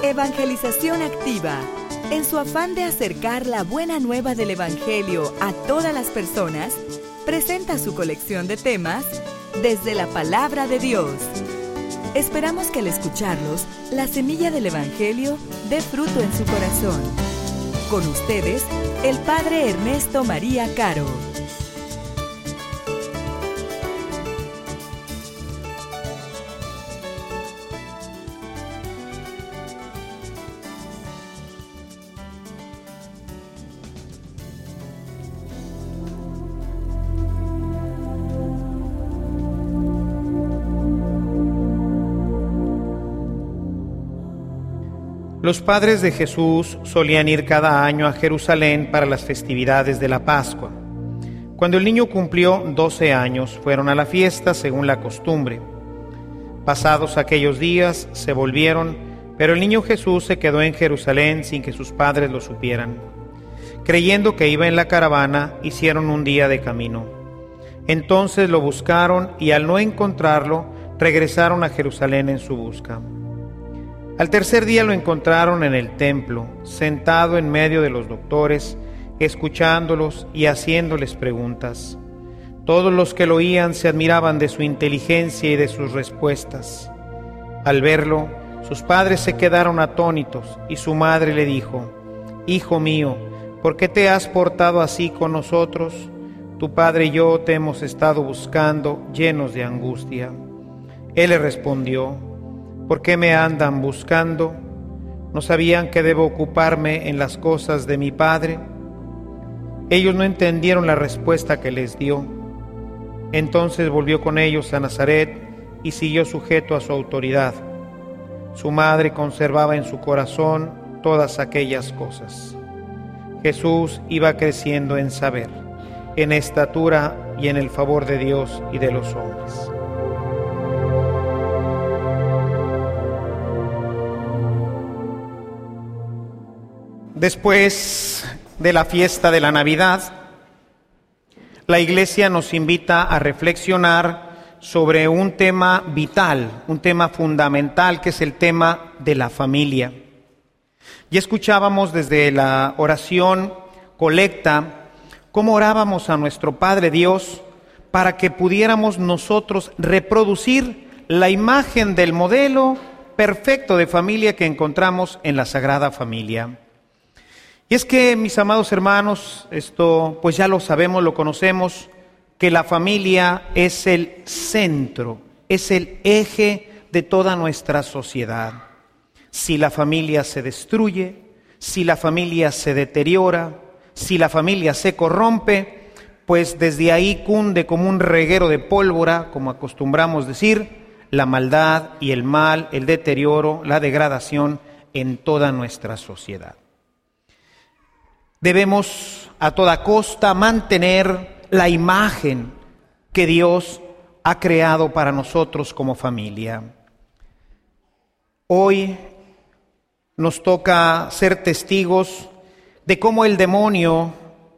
Evangelización Activa, en su afán de acercar la buena nueva del Evangelio a todas las personas, presenta su colección de temas desde la Palabra de Dios. Esperamos que al escucharlos, la semilla del Evangelio dé fruto en su corazón. Con ustedes, el Padre Ernesto María Caro. Los padres de Jesús solían ir cada año a Jerusalén para las festividades de la Pascua. Cuando el niño cumplió 12 años, fueron a la fiesta según la costumbre. Pasados aquellos días, se volvieron, pero el niño Jesús se quedó en Jerusalén sin que sus padres lo supieran. Creyendo que iba en la caravana, hicieron un día de camino. Entonces lo buscaron y al no encontrarlo, regresaron a Jerusalén en su busca. Al tercer día lo encontraron en el templo, sentado en medio de los doctores, escuchándolos y haciéndoles preguntas. Todos los que lo oían se admiraban de su inteligencia y de sus respuestas. Al verlo, sus padres se quedaron atónitos y su madre le dijo: «Hijo mío, ¿por qué te has portado así con nosotros? Tu padre y yo te hemos estado buscando llenos de angustia». Él le respondió: «¿Por qué me andan buscando? ¿No sabían que debo ocuparme en las cosas de mi Padre?». Ellos no entendieron la respuesta que les dio. Entonces volvió con ellos a Nazaret y siguió sujeto a su autoridad. Su madre conservaba en su corazón todas aquellas cosas. Jesús iba creciendo en saber, en estatura y en el favor de Dios y de los hombres. Después de la fiesta de la Navidad, la Iglesia nos invita a reflexionar sobre un tema vital, un tema fundamental, que es el tema de la familia. Ya escuchábamos desde la oración colecta cómo orábamos a nuestro Padre Dios para que pudiéramos nosotros reproducir la imagen del modelo perfecto de familia que encontramos en la Sagrada Familia. Y es que, mis amados hermanos, esto pues ya lo sabemos, lo conocemos, que la familia es el centro, es el eje de toda nuestra sociedad. Si la familia se destruye, si la familia se deteriora, si la familia se corrompe, pues desde ahí cunde como un reguero de pólvora, como acostumbramos decir, la maldad y el mal, el deterioro, la degradación en toda nuestra sociedad. Debemos a toda costa mantener la imagen que Dios ha creado para nosotros como familia. Hoy nos toca ser testigos de cómo el demonio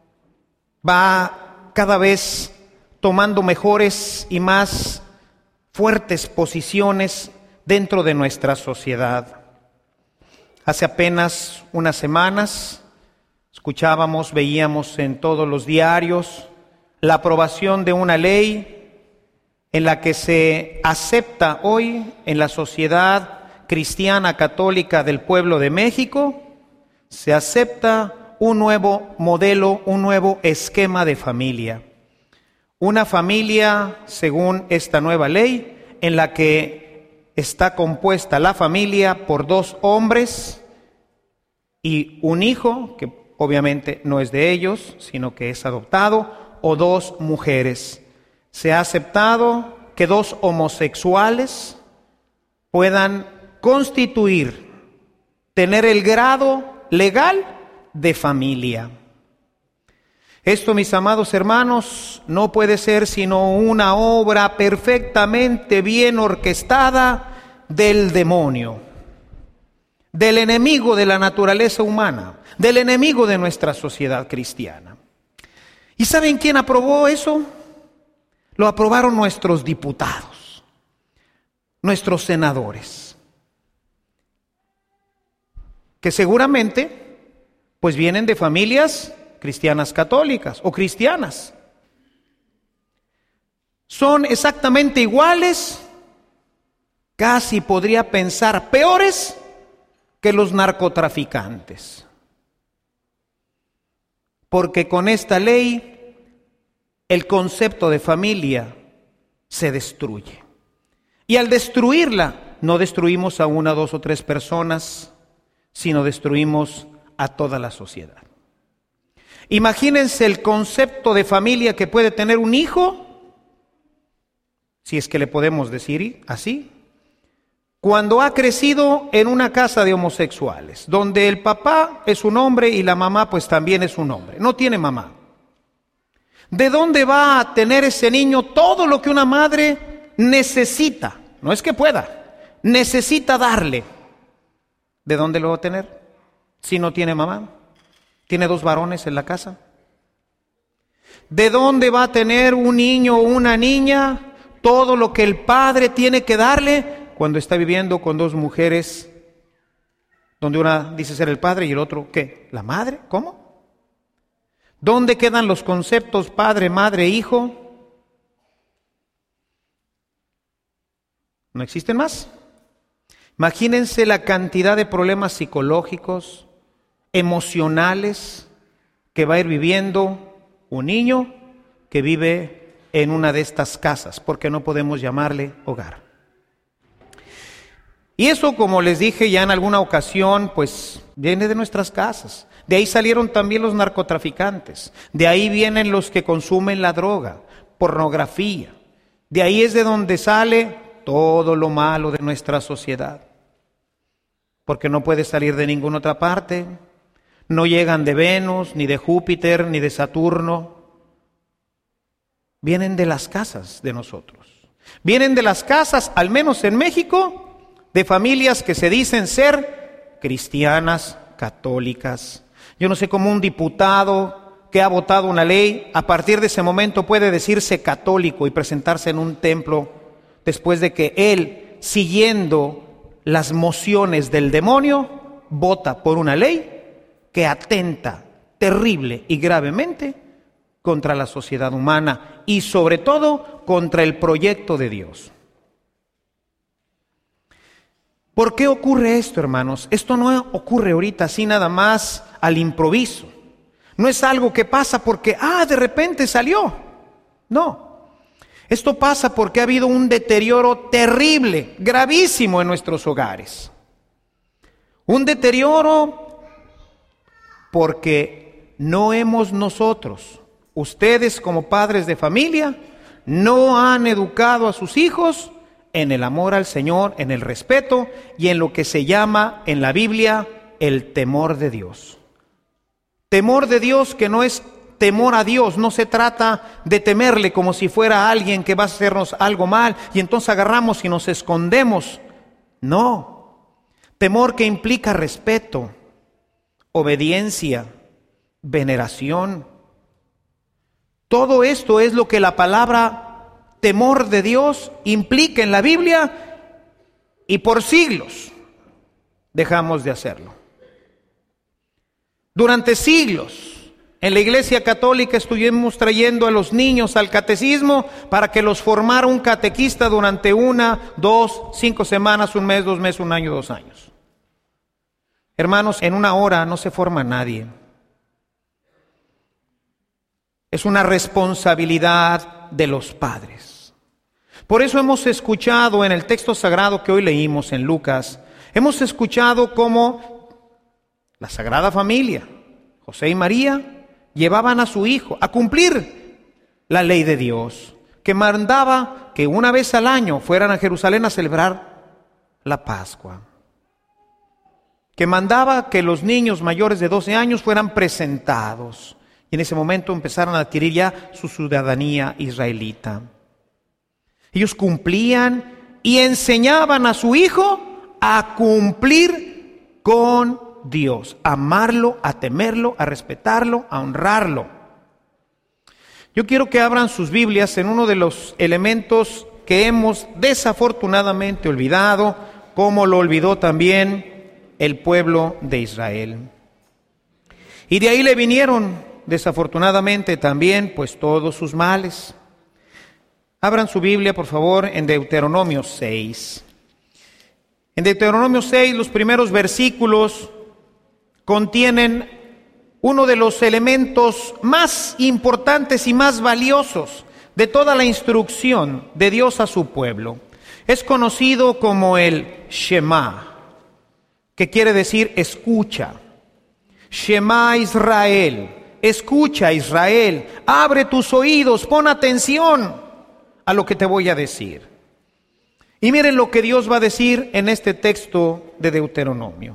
va cada vez tomando mejores y más fuertes posiciones dentro de nuestra sociedad. Hace apenas unas semanas escuchábamos, veíamos en todos los diarios la aprobación de una ley en la que se acepta hoy en la sociedad cristiana católica del pueblo de México, se acepta un nuevo modelo, un nuevo esquema de familia. Una familia, según esta nueva ley, en la que está compuesta la familia por 2 hombres y un hijo, que obviamente no es de ellos, sino que es adoptado, o 2 mujeres. Se ha aceptado que 2 homosexuales puedan constituir, tener el grado legal de familia. Esto, mis amados hermanos, no puede ser sino una obra perfectamente bien orquestada del demonio, del enemigo de la naturaleza humana, del enemigo de nuestra sociedad cristiana. ¿Y saben quién aprobó eso? Lo aprobaron nuestros diputados, nuestros senadores. que seguramente pues vienen de familias cristianas católicas o cristianas. Son exactamente iguales, casi podría pensar peores que los narcotraficantes. Porque con esta ley el concepto de familia se destruye. Y al destruirla, no destruimos a una, dos o tres personas, sino destruimos a toda la sociedad. Imagínense el concepto de familia que puede tener un hijo, si es que le podemos decir así, cuando ha crecido en una casa de homosexuales, donde el papá es un hombre y la mamá pues también es un hombre, no tiene mamá. ¿De dónde va a tener ese niño todo lo que una madre necesita? No es que pueda, necesita darle. ¿De dónde lo va a tener si no tiene mamá? ¿Tiene dos varones en la casa? ¿De dónde va a tener un niño o una niña todo lo que el padre tiene que darle cuando está viviendo con dos mujeres, donde una dice ser el padre y el otro, ¿qué? ¿La madre? ¿Cómo? ¿Dónde quedan los conceptos padre, madre, hijo? ¿No existen más? Imagínense la cantidad de problemas psicológicos, emocionales, que va a ir viviendo un niño que vive en una de estas casas, porque no podemos llamarle hogar. Y eso, como les dije ya en alguna ocasión, pues viene de nuestras casas. De ahí salieron también los narcotraficantes. De ahí vienen los que consumen la droga, pornografía. De ahí es de donde sale todo lo malo de nuestra sociedad. Porque no puede salir de ninguna otra parte. No llegan de Venus, ni de Júpiter, ni de Saturno. Vienen de las casas de nosotros. Vienen de las casas, al menos en México, de familias que se dicen ser cristianas, católicas. Yo no sé cómo un diputado que ha votado una ley, a partir de ese momento puede decirse católico y presentarse en un templo después de que él, siguiendo las mociones del demonio, vota por una ley que atenta terrible y gravemente contra la sociedad humana y sobre todo contra el proyecto de Dios. ¿Por qué ocurre esto, hermanos? Esto no ocurre ahorita así nada más al improviso. No es algo que pasa porque, de repente salió. No. Esto pasa porque ha habido un deterioro terrible, gravísimo en nuestros hogares. Un deterioro porque no hemos nosotros, ustedes como padres de familia, no han educado a sus hijos en el amor al Señor, en el respeto y en lo que se llama en la Biblia el temor de Dios. Temor de Dios que no es temor a Dios, no se trata de temerle como si fuera alguien que va a hacernos algo mal y entonces agarramos y nos escondemos. No, temor que implica respeto, obediencia, veneración. Todo esto es lo que la palabra temor de Dios implica en la Biblia y por siglos dejamos de hacerlo. Durante siglos en la Iglesia Católica estuvimos trayendo a los niños al catecismo para que los formara un catequista durante 1, 2, 5 semanas, 1 mes, 2 meses, 1 año, 2 años. Hermanos, en 1 hora no se forma nadie. Es una responsabilidad de los padres. Por eso hemos escuchado en el texto sagrado que hoy leímos en Lucas, hemos escuchado cómo la Sagrada Familia, José y María, llevaban a su hijo a cumplir la ley de Dios, que mandaba que una vez al año fueran a Jerusalén a celebrar la Pascua, que mandaba que los niños mayores de 12 años fueran presentados y en ese momento empezaron a adquirir ya su ciudadanía israelita. Ellos cumplían y enseñaban a su hijo a cumplir con Dios, a amarlo, a temerlo, a respetarlo, a honrarlo. Yo quiero que abran sus Biblias en uno de los elementos que hemos desafortunadamente olvidado, como lo olvidó también el pueblo de Israel. Y de ahí le vinieron, desafortunadamente también, pues todos sus males. Abran su Biblia, por favor, en Deuteronomio 6. En Deuteronomio 6, los primeros versículos contienen uno de los elementos más importantes y más valiosos de toda la instrucción de Dios a su pueblo. Es conocido como el Shema, que quiere decir escucha. Shema Israel, escucha Israel, abre tus oídos, pon atención a lo que te voy a decir. Y miren lo que Dios va a decir en este texto de Deuteronomio.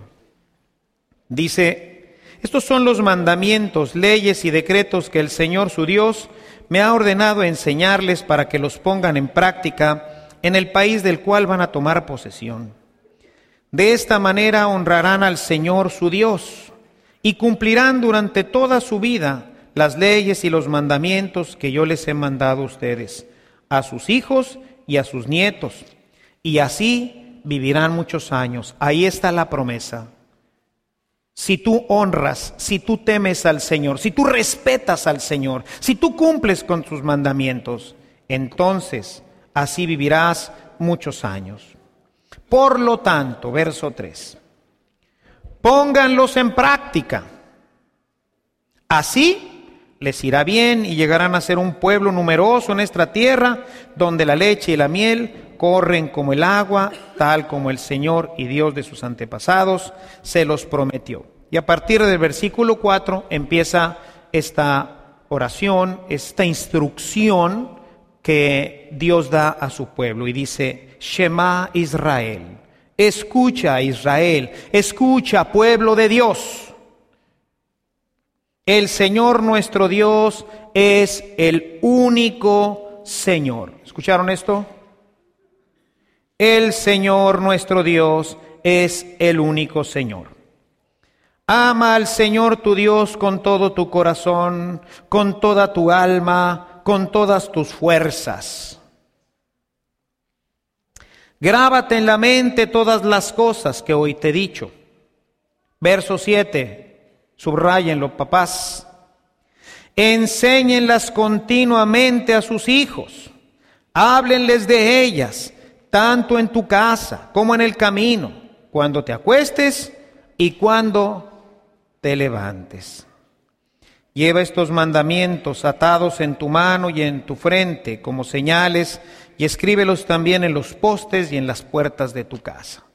Dice: estos son los mandamientos, leyes y decretos que el Señor su Dios me ha ordenado enseñarles para que los pongan en práctica en el país del cual van a tomar posesión. De esta manera honrarán al Señor su Dios y cumplirán durante toda su vida las leyes y los mandamientos que yo les he mandado a ustedes, a sus hijos y a sus nietos, y así vivirán muchos años. Ahí está la promesa. Si tú honras, si tú temes al Señor, si tú respetas al Señor, si tú cumples con sus mandamientos, entonces así vivirás muchos años. Por lo tanto, verso 3, pónganlos en práctica. Así les irá bien y llegarán a ser un pueblo numeroso en esta tierra, donde la leche y la miel corren como el agua, tal como el Señor y Dios de sus antepasados se los prometió. Y a partir del versículo 4 empieza esta oración, esta instrucción que Dios da a su pueblo. Y dice: Shema Israel, escucha Israel, escucha pueblo de Dios. El Señor nuestro Dios es el único Señor. ¿Escucharon esto? El Señor nuestro Dios es el único Señor. Ama al Señor tu Dios con todo tu corazón, con toda tu alma, con todas tus fuerzas. Grábate en la mente todas las cosas que hoy te he dicho. Verso 7, subráyenlo, papás. Enséñenlas continuamente a sus hijos. Háblenles de ellas, tanto en tu casa como en el camino, cuando te acuestes y cuando te levantes. Lleva estos mandamientos atados en tu mano y en tu frente como señales, y escríbelos también en los postes y en las puertas de tu casa.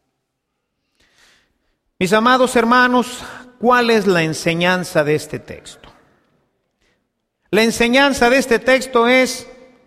Mis amados hermanos, ¿cuál es la enseñanza de este texto? La enseñanza de este texto es: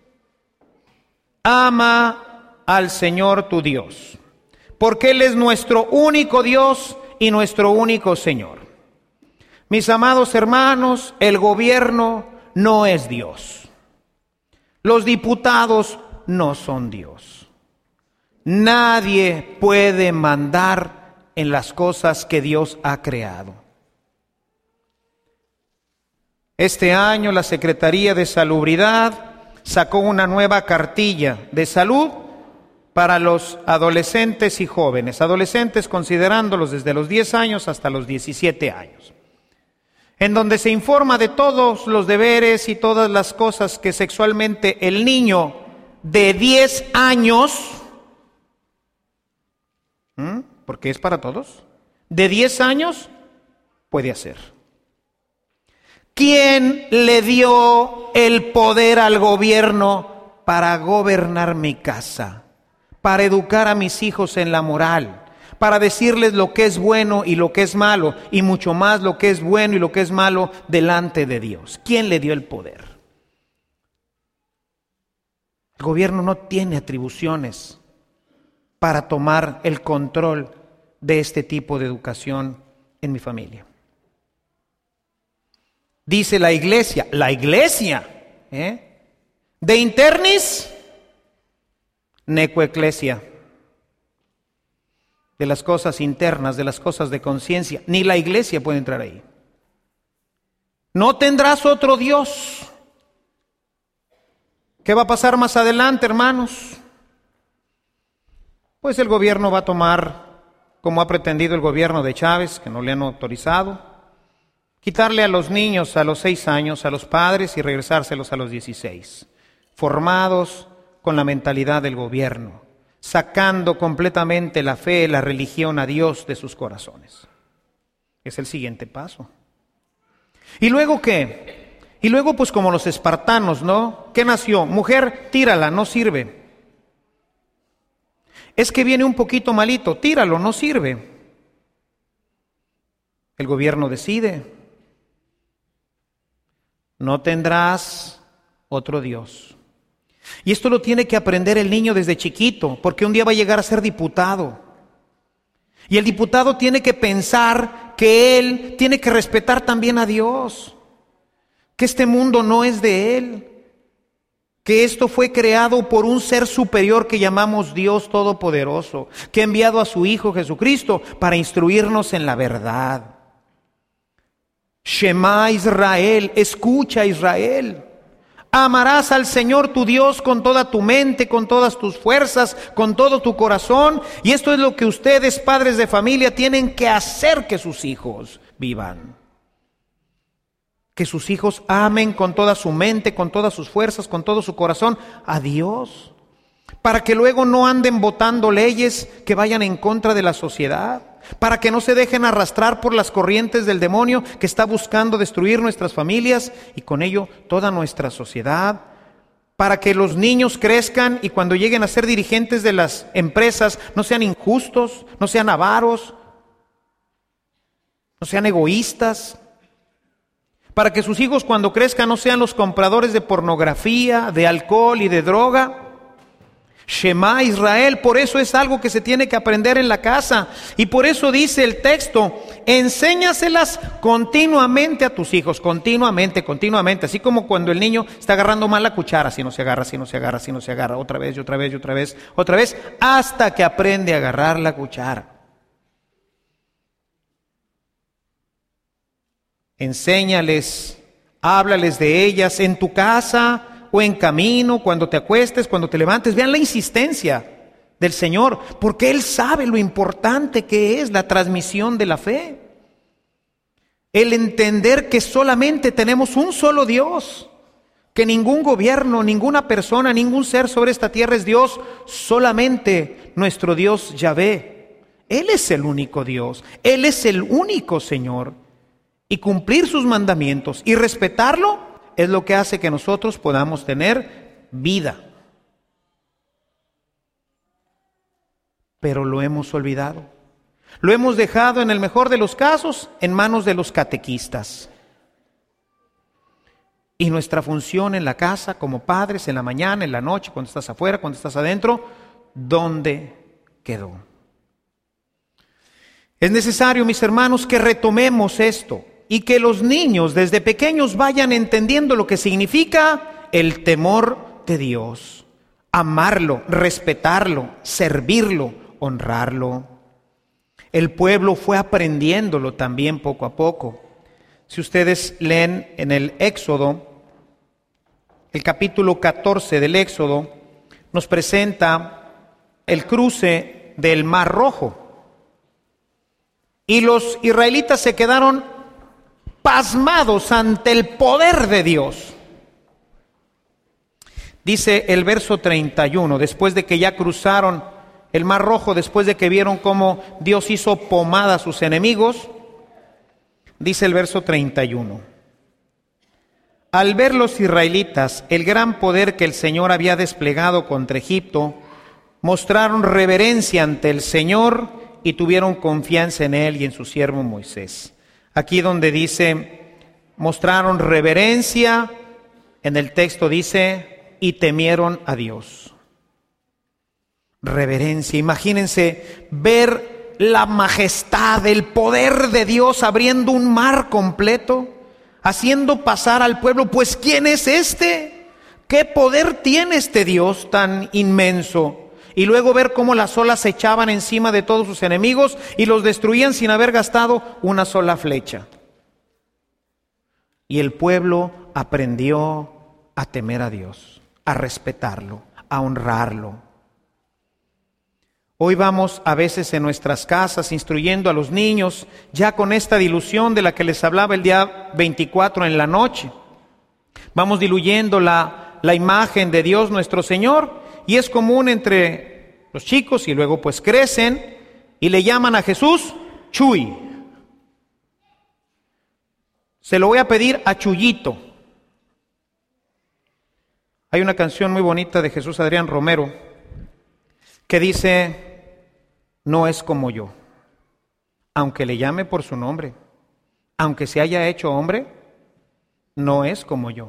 ama al Señor tu Dios, porque Él es nuestro único Dios y nuestro único Señor. Mis amados hermanos, el gobierno no es Dios. Los diputados no son Dios. Nadie puede mandar en las cosas que Dios ha creado. Este año la Secretaría de Salubridad sacó una nueva cartilla de salud para los adolescentes y jóvenes. Adolescentes considerándolos desde los 10 años hasta los 17 años. En donde se informa de todos los deberes y todas las cosas que sexualmente el niño de 10 años, porque es para todos, de 10 años puede hacer. ¿Quién le dio el poder al gobierno para gobernar mi casa, para educar a mis hijos en la moral, para decirles lo que es bueno y lo que es malo, y mucho más lo que es bueno y lo que es malo delante de Dios? ¿Quién le dio el poder? El gobierno no tiene atribuciones para tomar el control de este tipo de educación en mi familia. Dice la iglesia, de internis, neco ecclesia, de las cosas internas, de las cosas de conciencia, ni la iglesia puede entrar ahí. No tendrás otro Dios. ¿Qué va a pasar más adelante, hermanos? Pues el gobierno va a tomar como ha pretendido el gobierno de Chávez, que no le han autorizado, quitarle a los niños a los 6 años a los padres y regresárselos a los 16, formados con la mentalidad del gobierno, sacando completamente la fe, la religión a Dios de sus corazones. Es el siguiente paso. ¿Y luego qué? Y luego pues como los espartanos, ¿no? ¿Qué nació? Mujer, tírala, no sirve. Es que viene un poquito malito, tíralo, no sirve. El gobierno decide: no tendrás otro Dios. Y esto lo tiene que aprender el niño desde chiquito, porque un día va a llegar a ser diputado. Y el diputado tiene que pensar que él tiene que respetar también a Dios, que este mundo no es de él, que esto fue creado por un ser superior que llamamos Dios Todopoderoso, que ha enviado a su Hijo Jesucristo para instruirnos en la verdad. Shema Israel, escucha Israel. Amarás al Señor tu Dios con toda tu mente, con todas tus fuerzas, con todo tu corazón. Y esto es lo que ustedes, padres de familia, tienen que hacer que sus hijos vivan. Que sus hijos amen con toda su mente, con todas sus fuerzas, con todo su corazón a Dios. Para que luego no anden votando leyes que vayan en contra de la sociedad. Para que no se dejen arrastrar por las corrientes del demonio que está buscando destruir nuestras familias y con ello toda nuestra sociedad. Para que los niños crezcan y cuando lleguen a ser dirigentes de las empresas no sean injustos, no sean avaros, no sean egoístas. Para que sus hijos cuando crezcan no sean los compradores de pornografía, de alcohol y de droga. Shema Israel, por eso es algo que se tiene que aprender en la casa. Y por eso dice el texto: enséñaselas continuamente a tus hijos, continuamente, así como cuando el niño está agarrando mal la cuchara, si no se agarra, otra vez, otra vez, hasta que aprende a agarrar la cuchara. Enséñales, háblales de ellas en tu casa o en camino, cuando te acuestes, cuando te levantes. Vean la insistencia del Señor, porque Él sabe lo importante que es la transmisión de la fe. El entender que solamente tenemos un solo Dios, que ningún gobierno, ninguna persona, ningún ser sobre esta tierra es Dios, solamente nuestro Dios Yahvé. Él es el único Dios, Él es el único Señor. Y cumplir sus mandamientos y respetarlo es lo que hace que nosotros podamos tener vida. Pero lo hemos olvidado. Lo hemos dejado, en el mejor de los casos, en manos de los catequistas. Y nuestra función en la casa, como padres, en la mañana, en la noche, cuando estás afuera, cuando estás adentro, ¿dónde quedó? Es necesario, mis hermanos, que retomemos esto. Y que los niños desde pequeños vayan entendiendo lo que significa el temor de Dios. Amarlo, respetarlo, servirlo, honrarlo. El pueblo fue aprendiéndolo también poco a poco. Si ustedes leen en el Éxodo, el capítulo 14 del Éxodo, nos presenta el cruce del Mar Rojo. Y los israelitas se quedaron pasmados ante el poder de Dios. Dice el verso 31, después de que ya cruzaron el Mar Rojo, después de que vieron cómo Dios hizo pomada a sus enemigos, dice el verso 31. Al ver los israelitas el gran poder que el Señor había desplegado contra Egipto, mostraron reverencia ante el Señor y tuvieron confianza en Él y en su siervo Moisés. Aquí donde dice, mostraron reverencia, en el texto dice, y temieron a Dios. Reverencia, imagínense ver la majestad, el poder de Dios abriendo un mar completo, haciendo pasar al pueblo. Pues ¿quién es este? ¿Qué poder tiene este Dios tan inmenso? Y luego ver cómo las olas se echaban encima de todos sus enemigos y los destruían sin haber gastado una sola flecha. Y el pueblo aprendió a temer a Dios, a respetarlo, a honrarlo. Hoy vamos a veces en nuestras casas instruyendo a los niños ya con esta dilución de la que les hablaba el día 24 en la noche. Vamos diluyendo la imagen de Dios nuestro Señor, y es común entre los chicos, y luego pues crecen y le llaman a Jesús Chuy. Se lo voy a pedir a Chuyito. Hay una canción muy bonita de Jesús Adrián Romero que dice: no es como yo, aunque le llame por su nombre, aunque se haya hecho hombre, no es como yo.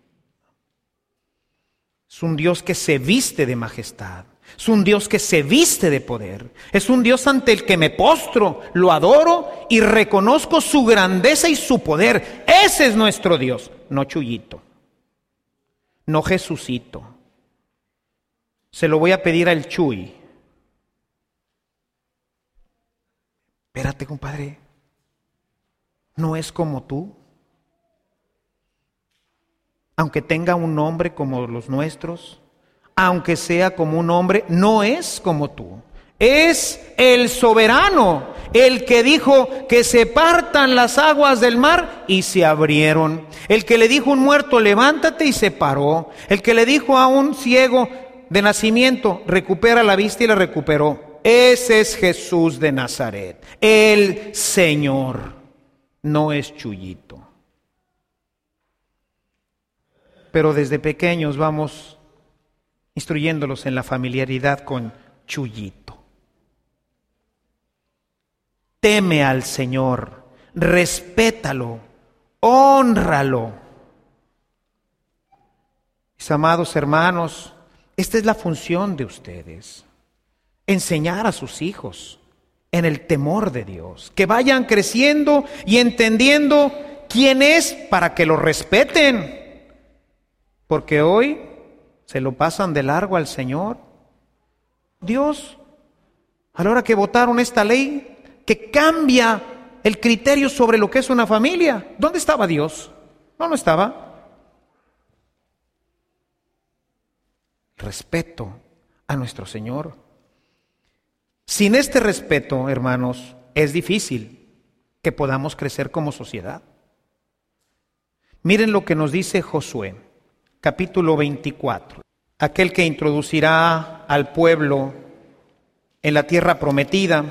Es un Dios que se viste de majestad, es un Dios que se viste de poder, es un Dios ante el que me postro, lo adoro y reconozco su grandeza y su poder. Ese es nuestro Dios, no Chuyito, no Jesucito. Se lo voy a pedir al Chuy. Espérate, compadre, no es como tú. Aunque tenga un nombre como los nuestros, aunque sea como un hombre, no es como tú. Es el soberano, el que dijo que se partan las aguas del mar y se abrieron. El que le dijo a un muerto, levántate, y se paró. El que le dijo a un ciego de nacimiento, recupera la vista, y la recuperó. Ese es Jesús de Nazaret, el Señor, no es Chuyito. Pero desde pequeños vamos instruyéndolos en la familiaridad con Chuyito. Teme al Señor, respétalo, hónralo. Mis amados hermanos, esta es la función de ustedes: enseñar a sus hijos en el temor de Dios, que vayan creciendo y entendiendo quién es, para que lo respeten. Porque hoy se lo pasan de largo al Señor. Dios, a la hora que votaron esta ley que cambia el criterio sobre lo que es una familia, ¿dónde estaba Dios? No estaba. Respeto a nuestro Señor. Sin este respeto, hermanos, es difícil que podamos crecer como sociedad. Miren lo que nos dice Josué, capítulo 24. Aquel que introducirá al pueblo en la tierra prometida.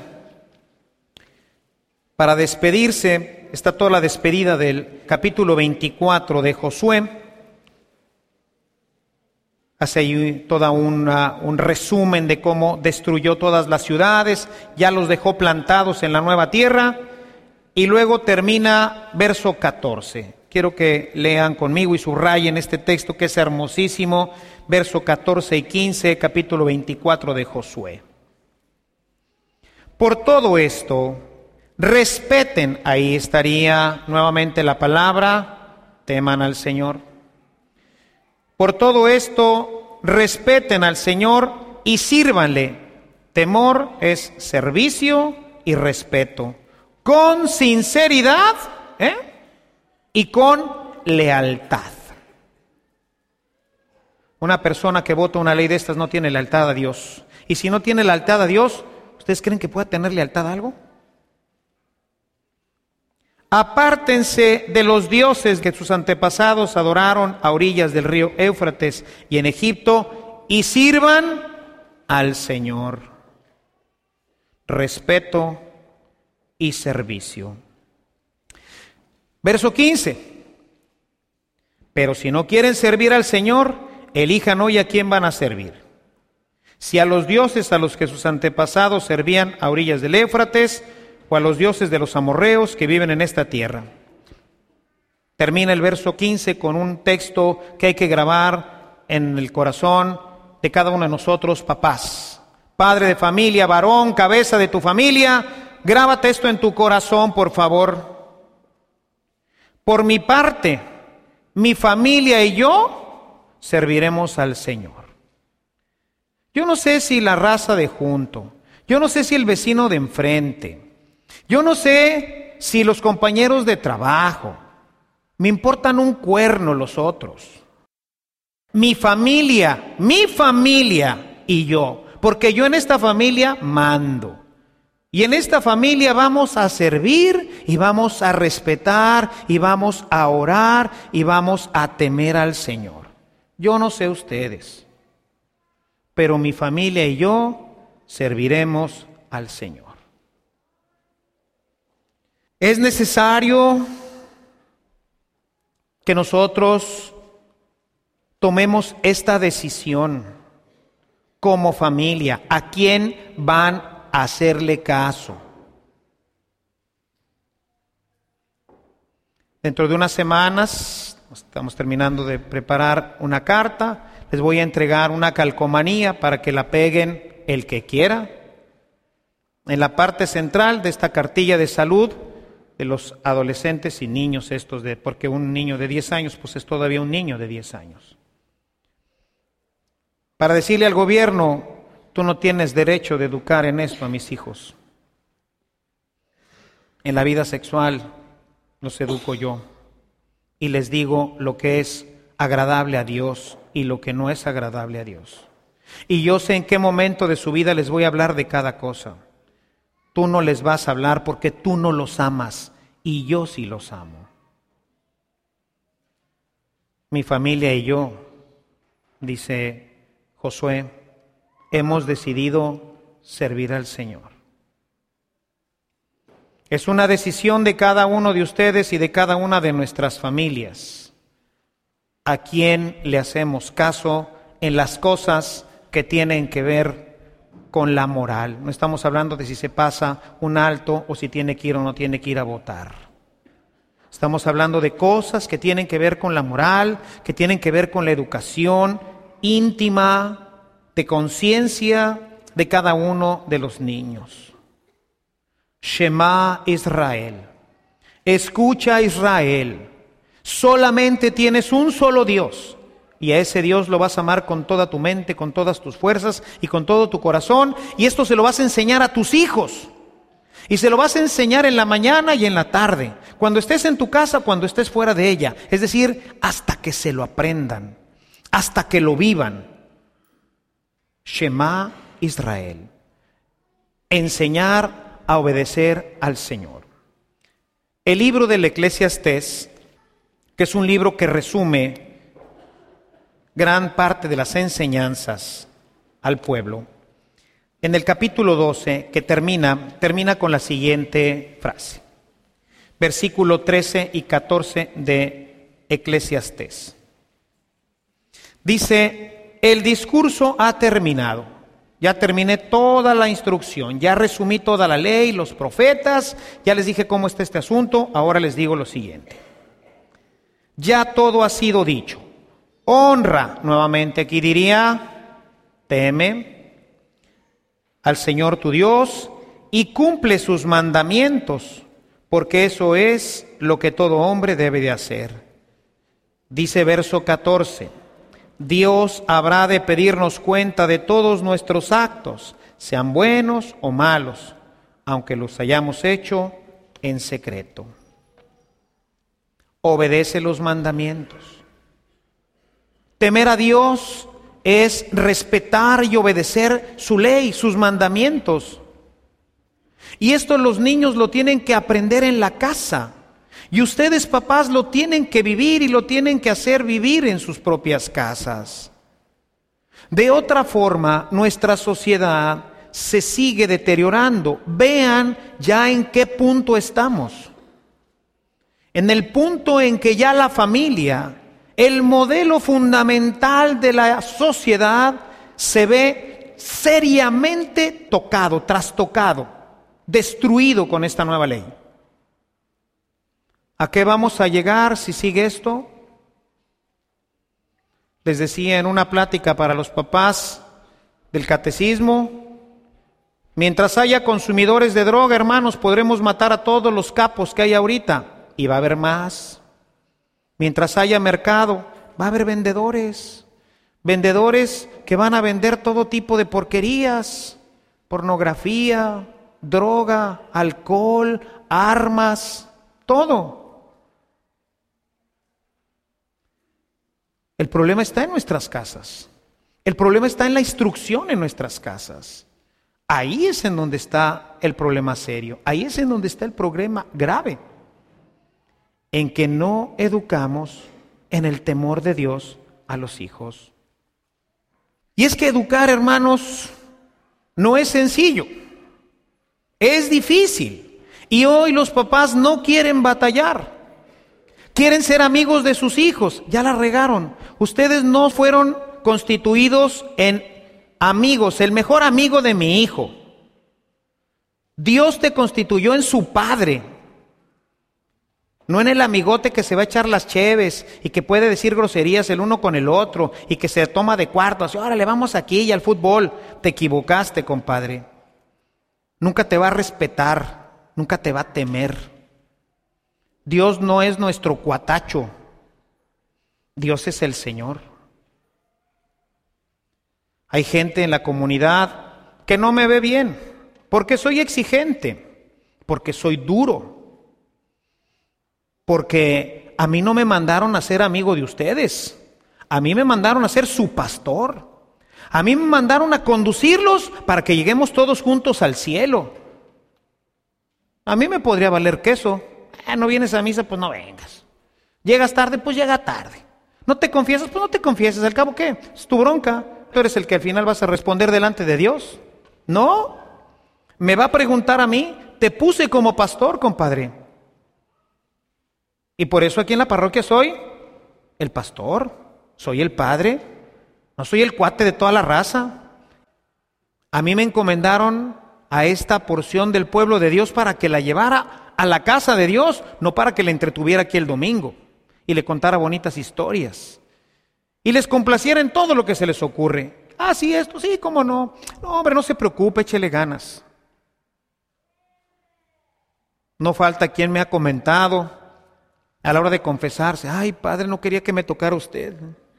Para despedirse, está toda la despedida del capítulo 24 de Josué. Hace ahí todo un resumen de cómo destruyó todas las ciudades, ya los dejó plantados en la nueva tierra, y luego termina verso 14. Quiero que lean conmigo y subrayen este texto que es hermosísimo, verso 14 y 15, capítulo 24 de Josué. Por todo esto, respeten, ahí estaría nuevamente la palabra, teman al Señor. Por todo esto, respeten al Señor y sírvanle. Temor es servicio y respeto, con sinceridad, y con lealtad. Una persona que vota una ley de estas no tiene lealtad a Dios. Y si no tiene lealtad a Dios, ¿ustedes creen que pueda tener lealtad a algo? Apártense de los dioses que sus antepasados adoraron a orillas del río Éufrates y en Egipto, y sirvan al Señor. Respeto y servicio. Verso 15. Pero si no quieren servir al Señor, elijan hoy a quién van a servir. Si a los dioses a los que sus antepasados servían a orillas del Éufrates, o a los dioses de los amorreos que viven en esta tierra. Termina el verso 15 con un texto que hay que grabar en el corazón de cada uno de nosotros, papás. Padre de familia, varón, cabeza de tu familia, grábate esto en tu corazón, por favor. Por mi parte, mi familia y yo serviremos al Señor. Yo no sé si la raza de junto, yo no sé si el vecino de enfrente, yo no sé si los compañeros de trabajo, me importan un cuerno los otros. Mi familia y yo, porque yo en esta familia mando. Y en esta familia vamos a servir y vamos a respetar y vamos a orar y vamos a temer al Señor. Yo no sé ustedes, pero mi familia y yo serviremos al Señor. Es necesario que nosotros tomemos esta decisión como familia. ¿A quién van a hacerle caso? Dentro de unas semanas, estamos terminando de preparar una carta, les voy a entregar una calcomanía para que la peguen el que quiera. En la parte central de esta cartilla de salud de los adolescentes y niños estos, porque un niño de 10 años pues es todavía un niño de 10 años. Para decirle al gobierno, tú no tienes derecho de educar en esto a mis hijos. En la vida sexual los educo yo y les digo lo que es agradable a Dios y lo que no es agradable a Dios. Y yo sé en qué momento de su vida les voy a hablar de cada cosa. Tú no les vas a hablar porque tú no los amas y yo sí los amo. Mi familia y yo, dice Josué, hemos decidido servir al Señor. Es una decisión de cada uno de ustedes y de cada una de nuestras familias. ¿A quién le hacemos caso en las cosas que tienen que ver con la moral? No estamos hablando de si se pasa un alto o si tiene que ir o no tiene que ir a votar. Estamos hablando de cosas que tienen que ver con la moral, que tienen que ver con la educación íntima, de conciencia de cada uno de los niños. Shema Israel. Escucha Israel. Solamente tienes un solo Dios. Y a ese Dios lo vas a amar con toda tu mente, con todas tus fuerzas y con todo tu corazón. Y esto se lo vas a enseñar a tus hijos. Y se lo vas a enseñar en la mañana y en la tarde. Cuando estés en tu casa, cuando estés fuera de ella. Es decir, hasta que se lo aprendan. Hasta que lo vivan. Shema Israel. Enseñar a obedecer al Señor. El libro del Eclesiastés, que es un libro que resume gran parte de las enseñanzas al pueblo, en el capítulo 12, que termina con la siguiente frase. Versículo 13 y 14 de Eclesiastés. Dice, el discurso ha terminado. Ya terminé toda la instrucción, ya resumí toda la ley, los profetas, ya les dije cómo está este asunto, ahora les digo lo siguiente. Ya todo ha sido dicho. Honra, nuevamente aquí diría, teme al Señor tu Dios y cumple sus mandamientos, porque eso es lo que todo hombre debe de hacer. Dice verso 14, Dios habrá de pedirnos cuenta de todos nuestros actos, sean buenos o malos, aunque los hayamos hecho en secreto. Obedece los mandamientos. Temer a Dios es respetar y obedecer su ley, sus mandamientos. Y esto los niños lo tienen que aprender en la casa. Y ustedes, papás, lo tienen que vivir y lo tienen que hacer vivir en sus propias casas. De otra forma, nuestra sociedad se sigue deteriorando. Vean ya en qué punto estamos. En el punto en que ya la familia, el modelo fundamental de la sociedad, se ve seriamente tocado, trastocado, destruido con esta nueva ley. ¿A qué vamos a llegar si sigue esto? Les decía en una plática para los papás del catecismo, mientras haya consumidores de droga, hermanos, podremos matar a todos los capos que hay ahorita, y va a haber más. Mientras haya mercado, va a haber vendedores que van a vender todo tipo de porquerías, pornografía, droga, alcohol, armas, todo. El problema está en nuestras casas. El problema está en la instrucción en nuestras casas. Ahí es en donde está el problema serio. Ahí es en donde está el problema grave. En que no educamos en el temor de Dios a los hijos. Y es que educar, hermanos, no es sencillo. Es difícil. Y hoy los papás no quieren batallar. Quieren ser amigos de sus hijos. Ya la regaron. Ustedes no fueron constituidos en amigos, el mejor amigo de mi hijo. Dios te constituyó en su padre, no en el amigote que se va a echar las cheves y que puede decir groserías el uno con el otro y que se toma de cuarto, así, órale, vamos aquí y al fútbol. Te equivocaste, compadre. Nunca te va a respetar, nunca te va a temer. Dios no es nuestro cuatacho, Dios es el Señor. Hay gente en la comunidad que no me ve bien, porque soy exigente, porque soy duro, porque a mí no me mandaron a ser amigo de ustedes, a mí me mandaron a ser su pastor, a mí me mandaron a conducirlos para que lleguemos todos juntos al cielo. A mí me podría valer queso. No vienes a misa, pues no vengas. Llegas tarde, pues llega tarde. No te confiesas, pues no te confieses. Al cabo, ¿qué? Es tu bronca. Tú eres el que al final vas a responder delante de Dios. No, me va a preguntar a mí. Te puse como pastor, compadre. Y por eso aquí en la parroquia soy el pastor, soy el padre, no soy el cuate de toda la raza. A mí me encomendaron a esta porción del pueblo de Dios para que la llevara a la casa de Dios, no para que la entretuviera aquí el domingo y le contara bonitas historias. Y les complaciera en todo lo que se les ocurre. Ah, sí, esto, sí, cómo no. No, hombre, no se preocupe, échele ganas. No falta quien me ha comentado a la hora de confesarse, ay, padre, no quería que me tocara usted.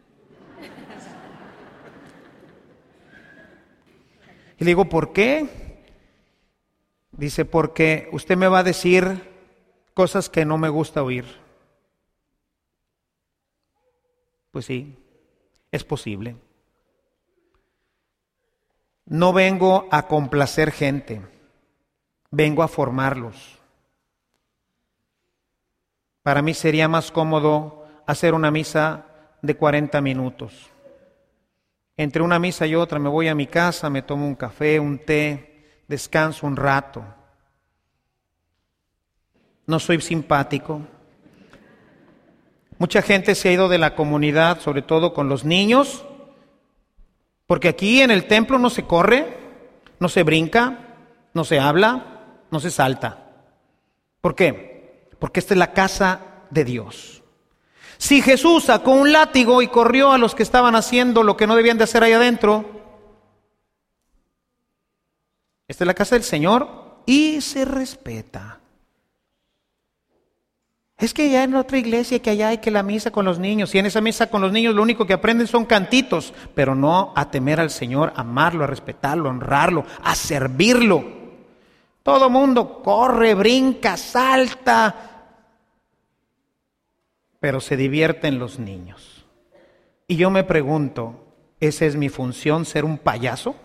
Y le digo, ¿por qué? Dice, porque usted me va a decir cosas que no me gusta oír. Pues sí. Es posible. No vengo a complacer gente, vengo a formarlos. Para mí sería más cómodo hacer una misa de 40 minutos. Entre una misa y otra me voy a mi casa, me tomo un café, un té, descanso un rato. No soy simpático. Mucha gente se ha ido de la comunidad, sobre todo con los niños, porque aquí en el templo no se corre, no se brinca, no se habla, no se salta. ¿Por qué? Porque esta es la casa de Dios. Si Jesús sacó un látigo y corrió a los que estaban haciendo lo que no debían de hacer ahí adentro, esta es la casa del Señor y se respeta. Es que ya en otra iglesia que allá hay que la misa con los niños, y en esa misa con los niños lo único que aprenden son cantitos, pero no a temer al Señor, a amarlo, a respetarlo, a honrarlo, a servirlo. Todo mundo corre, brinca, salta, pero se divierten los niños. Y yo me pregunto, ¿esa es mi función, ser un payaso?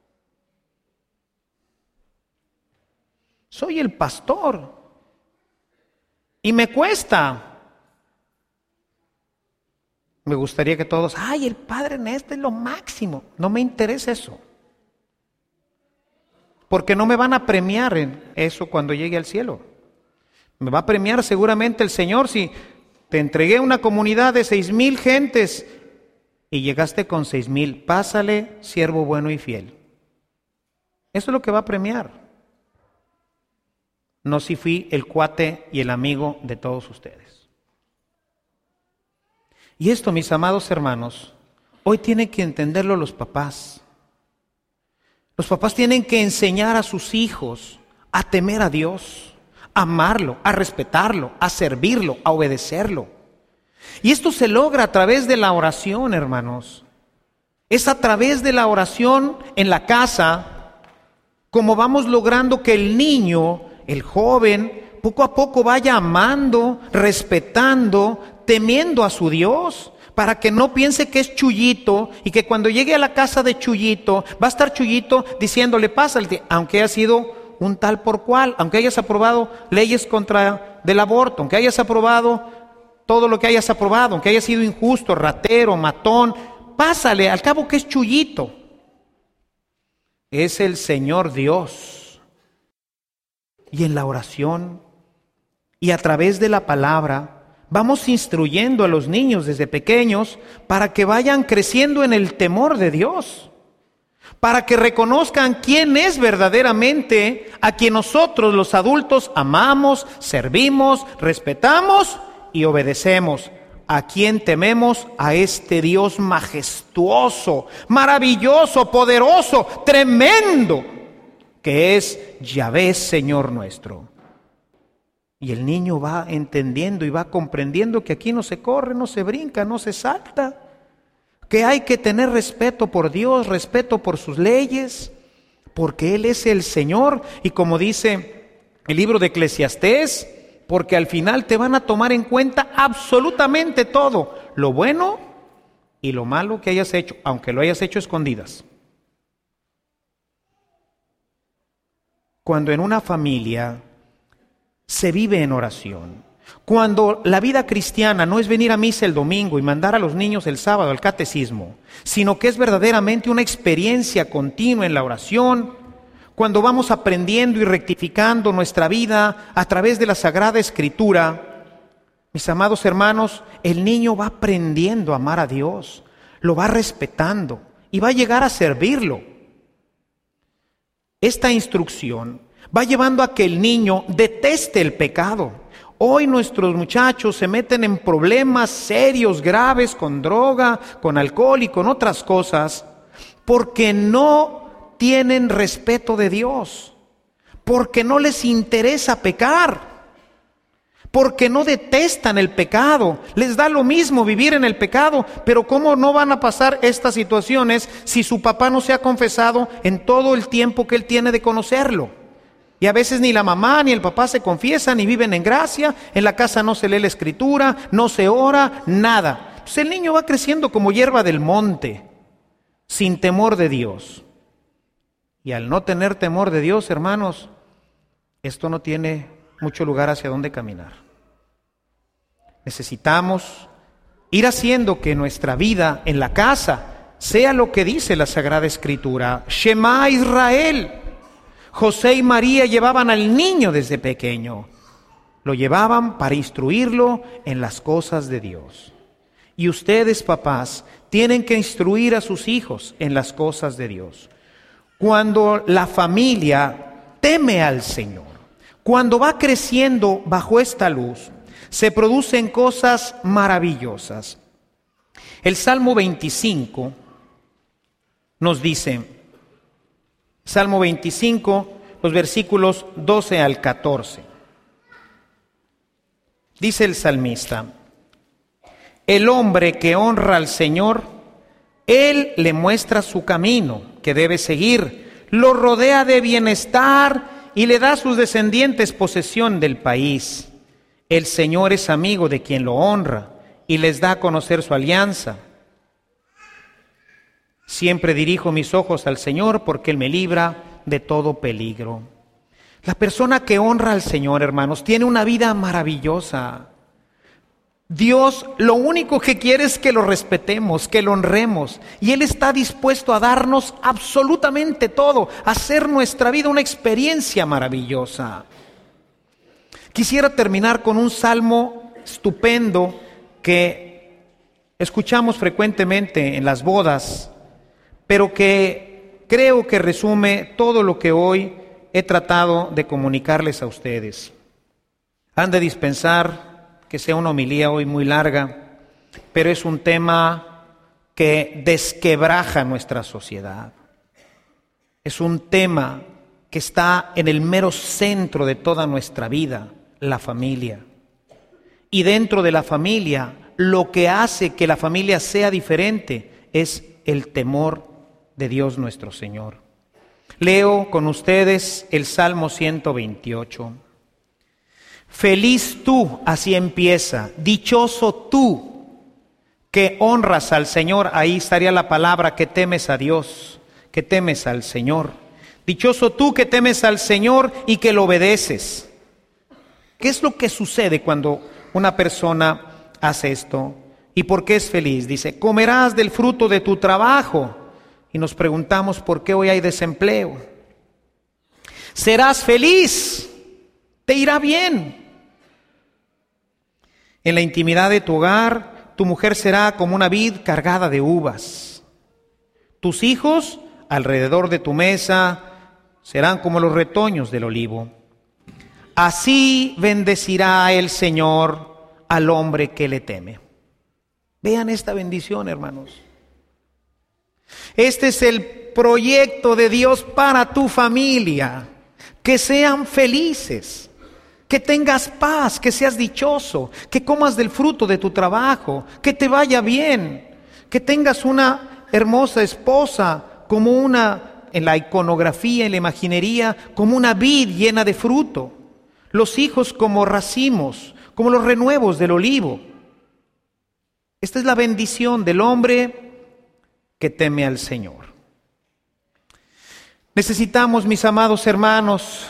Soy el pastor. Y me cuesta. Me gustaría que todos, ay, el Padre Néstor es lo máximo. No me interesa eso. Porque no me van a premiar en eso cuando llegue al cielo. Me va a premiar seguramente el Señor si te entregué una comunidad de 6,000 gentes y llegaste con 6,000. Pásale, siervo bueno y fiel. Eso es lo que va a premiar. No si fui el cuate y el amigo de todos ustedes. Y esto, mis amados hermanos, hoy tienen que entenderlo los papás. Los papás tienen que enseñar a sus hijos a temer a Dios, a amarlo, a respetarlo, a servirlo, a obedecerlo. Y esto se logra a través de la oración, hermanos. Es a través de la oración en la casa como vamos logrando que el niño, el joven, poco a poco vaya amando, respetando, temiendo a su Dios, para que no piense que es Chuyito y que cuando llegue a la casa de Chuyito va a estar Chuyito diciéndole, pásale, aunque haya sido un tal por cual, aunque hayas aprobado leyes contra del aborto, aunque hayas aprobado todo lo que hayas aprobado, aunque hayas sido injusto, ratero, matón, pásale, al cabo que es Chuyito. Es el Señor Dios. Y en la oración y a través de la palabra vamos instruyendo a los niños desde pequeños para que vayan creciendo en el temor de Dios, para que reconozcan quién es verdaderamente a quien nosotros los adultos amamos, servimos, respetamos y obedecemos, a quien tememos, a este Dios majestuoso, maravilloso, poderoso, tremendo, que es Yahvé, Señor nuestro. Y el niño va entendiendo y va comprendiendo que aquí no se corre, no se brinca, no se salta, que hay que tener respeto por Dios, respeto por sus leyes, porque Él es el Señor. Y como dice el libro de Eclesiastés, porque al final te van a tomar en cuenta absolutamente todo, lo bueno y lo malo que hayas hecho, aunque lo hayas hecho a escondidas. Cuando en una familia se vive en oración, cuando la vida cristiana no es venir a misa el domingo y mandar a los niños el sábado al catecismo, sino que es verdaderamente una experiencia continua en la oración, cuando vamos aprendiendo y rectificando nuestra vida a través de la Sagrada Escritura, mis amados hermanos, el niño va aprendiendo a amar a Dios, lo va respetando y va a llegar a servirlo. Esta instrucción va llevando a que el niño deteste el pecado. Hoy nuestros muchachos se meten en problemas serios, graves, con droga, con alcohol y con otras cosas, porque no tienen respeto de Dios, porque no les interesa pecar, porque no detestan el pecado, les da lo mismo vivir en el pecado. Pero ¿cómo no van a pasar estas situaciones si su papá no se ha confesado en todo el tiempo que él tiene de conocerlo? Y a veces ni la mamá ni el papá se confiesan ni viven en gracia, en la casa no se lee la Escritura, no se ora, nada. Pues el niño va creciendo como hierba del monte, sin temor de Dios. Y al no tener temor de Dios, hermanos, esto no tiene mucho lugar hacia dónde caminar. Necesitamos ir haciendo que nuestra vida en la casa sea lo que dice la Sagrada Escritura. Shema Israel. José y María llevaban al niño desde pequeño. Lo llevaban para instruirlo en las cosas de Dios. Y ustedes, papás, tienen que instruir a sus hijos en las cosas de Dios. Cuando la familia teme al Señor, cuando va creciendo bajo esta luz, se producen cosas maravillosas. El Salmo 25 nos dice, Salmo 25, los versículos 12 al 14. Dice el salmista, el hombre que honra al Señor, Él le muestra su camino que debe seguir, lo rodea de bienestar y le da a sus descendientes posesión del país. El Señor es amigo de quien lo honra y les da a conocer su alianza. Siempre dirijo mis ojos al Señor porque Él me libra de todo peligro. La persona que honra al Señor, hermanos, tiene una vida maravillosa. Dios lo único que quiere es que lo respetemos, que lo honremos. Y Él está dispuesto a darnos absolutamente todo, a hacer nuestra vida una experiencia maravillosa. Quisiera terminar con un salmo estupendo que escuchamos frecuentemente en las bodas, pero que creo que resume todo lo que hoy he tratado de comunicarles a ustedes. Han de dispensar que sea una homilía hoy muy larga, pero es un tema que desquebraja nuestra sociedad. Es un tema que está en el mero centro de toda nuestra vida, la familia. Y dentro de la familia, lo que hace que la familia sea diferente es el temor de Dios nuestro Señor. Leo con ustedes el Salmo 128. Feliz tú, así empieza, dichoso tú, que honras al Señor. Ahí estaría la palabra que temes a Dios, que temes al Señor. Dichoso tú que temes al Señor y que lo obedeces. ¿Qué es lo que sucede cuando una persona hace esto? ¿Y por qué es feliz? Dice, comerás del fruto de tu trabajo. Y nos preguntamos por qué hoy hay desempleo. Serás feliz, te irá bien. En la intimidad de tu hogar, tu mujer será como una vid cargada de uvas. Tus hijos alrededor de tu mesa serán como los retoños del olivo. Así bendecirá el Señor al hombre que le teme. Vean esta bendición, hermanos. Este es el proyecto de Dios para tu familia. Que sean felices, que tengas paz, que seas dichoso, que comas del fruto de tu trabajo, que te vaya bien, que tengas una hermosa esposa como una, en la iconografía, en la imaginería, como una vid llena de fruto. Los hijos como racimos, como los renuevos del olivo. Esta es la bendición del hombre que teme al Señor. Necesitamos, mis amados hermanos,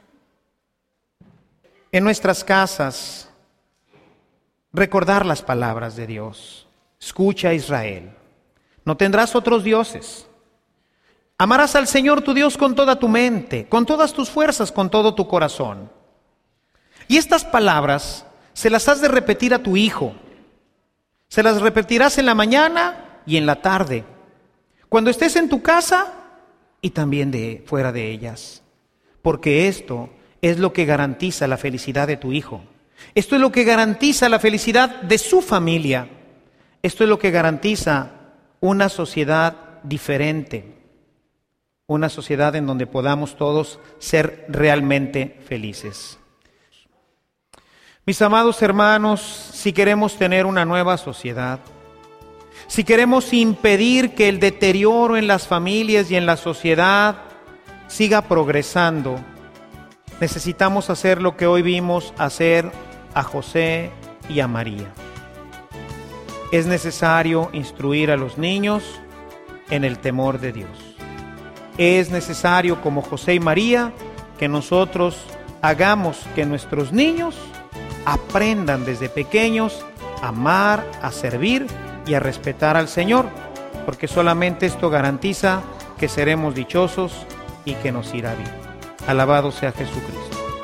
en nuestras casas, recordar las palabras de Dios. Escucha, Israel, no tendrás otros dioses. Amarás al Señor tu Dios con toda tu mente, con todas tus fuerzas, con todo tu corazón. Y estas palabras se las has de repetir a tu hijo. Se las repetirás en la mañana y en la tarde, cuando estés en tu casa y también fuera de ellas. Porque esto es lo que garantiza la felicidad de tu hijo. Esto es lo que garantiza la felicidad de su familia. Esto es lo que garantiza una sociedad diferente. Una sociedad en donde podamos todos ser realmente felices. Mis amados hermanos, si queremos tener una nueva sociedad, si queremos impedir que el deterioro en las familias y en la sociedad siga progresando, necesitamos hacer lo que hoy vimos hacer a José y a María. Es necesario instruir a los niños en el temor de Dios. Es necesario, como José y María, que nosotros hagamos que nuestros niños aprendan desde pequeños a amar, a servir y a respetar al Señor, porque solamente esto garantiza que seremos dichosos y que nos irá bien. Alabado sea Jesucristo.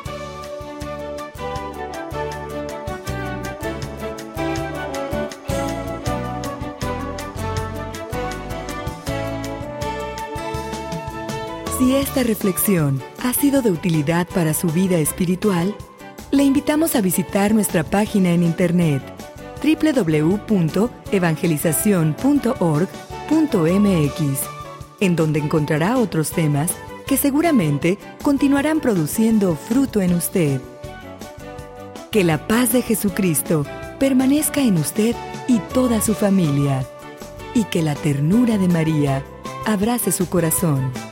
Si esta reflexión ha sido de utilidad para su vida espiritual, le invitamos a visitar nuestra página en internet www.evangelizacion.org.mx, en donde encontrará otros temas que seguramente continuarán produciendo fruto en usted. Que la paz de Jesucristo permanezca en usted y toda su familia, y que la ternura de María abrace su corazón.